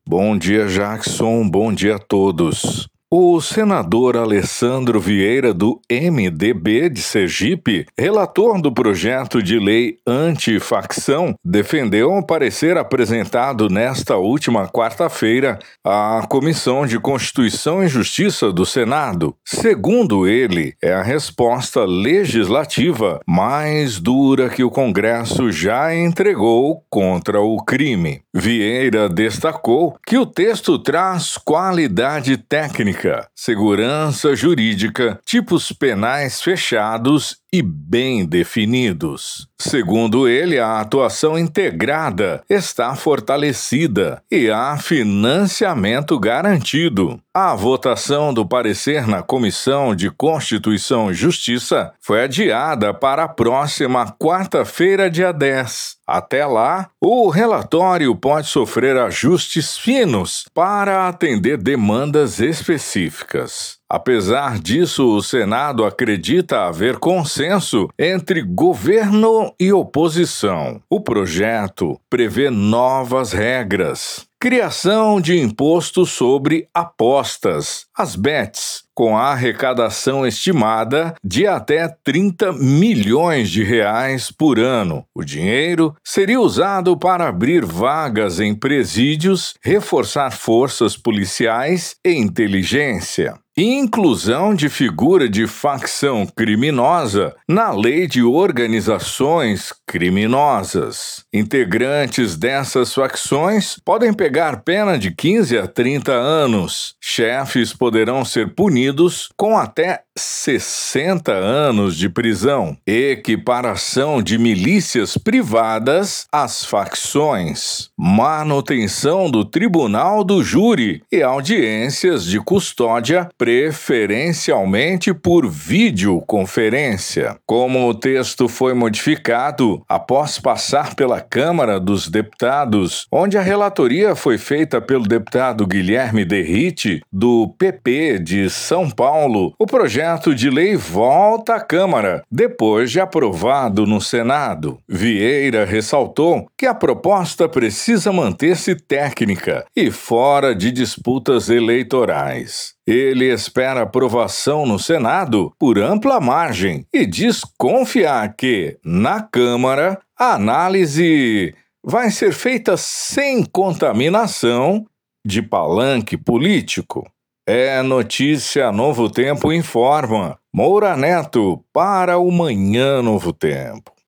Bom dia, Jackson. Bom dia a todos. O senador Alessandro Vieira, do MDB de Sergipe, relator do projeto de lei antifacção, defendeu o parecer apresentado nesta última quarta-feira à Comissão de Constituição e Justiça do Senado. Segundo ele, é a resposta legislativa mais dura que o Congresso já entregou contra o crime. Vieira destacou que o texto traz qualidade técnica, segurança jurídica, tipos penais fechados e bem definidos. Segundo ele, a atuação integrada está fortalecida e há financiamento garantido. A votação do parecer na Comissão de Constituição e Justiça foi adiada para a próxima quarta-feira, dia 10. Até lá, o relatório pode sofrer ajustes finos para atender demandas específicas. Apesar disso, o Senado acredita haver consenso entre governo e oposição. O projeto prevê novas regras. Criação de imposto sobre apostas, as bets, com a arrecadação estimada de até 30 milhões de reais por ano. O dinheiro seria usado para abrir vagas em presídios, reforçar forças policiais e inteligência. Inclusão de figura de facção criminosa na lei de organizações criminosas. Integrantes dessas facções podem pegar pena de 15 a 30 anos. Chefes poderão ser punidos com até 60 anos de prisão. Equiparação de milícias privadas às facções. Manutenção do tribunal do júri e audiências de custódia preferencialmente por videoconferência. Como o texto foi modificado após passar pela Câmara dos Deputados, onde a relatoria foi feita pelo deputado Guilherme Derrite, do PP de São Paulo, o projeto de lei volta à Câmara, depois de aprovado no Senado. Vieira ressaltou que a proposta precisa manter-se técnica e fora de disputas eleitorais. Ele espera aprovação no Senado por ampla margem e diz confiar que, na Câmara, a análise vai ser feita sem contaminação de palanque político. É notícia Novo Tempo informa. Moura Neto para o Manhã Novo Tempo.